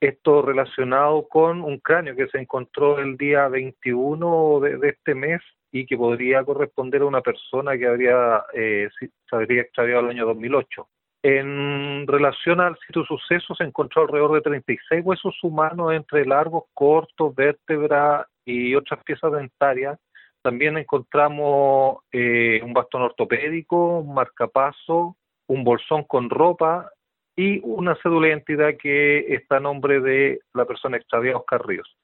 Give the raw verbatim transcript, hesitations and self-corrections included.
Esto relacionado con un cráneo que se encontró el día veintiuno de, de este mes y que podría corresponder a una persona que habría, eh, si- se habría extraviado el año dos mil ocho. En relación al sitio de suceso se encontró alrededor de treinta y seis huesos humanos entre largos, cortos, vértebras y otras piezas dentarias. También encontramos eh, un bastón ortopédico, un marcapaso, un bolsón con ropa y una cédula de identidad que está a nombre de la persona extraviada, Oscar Ríos.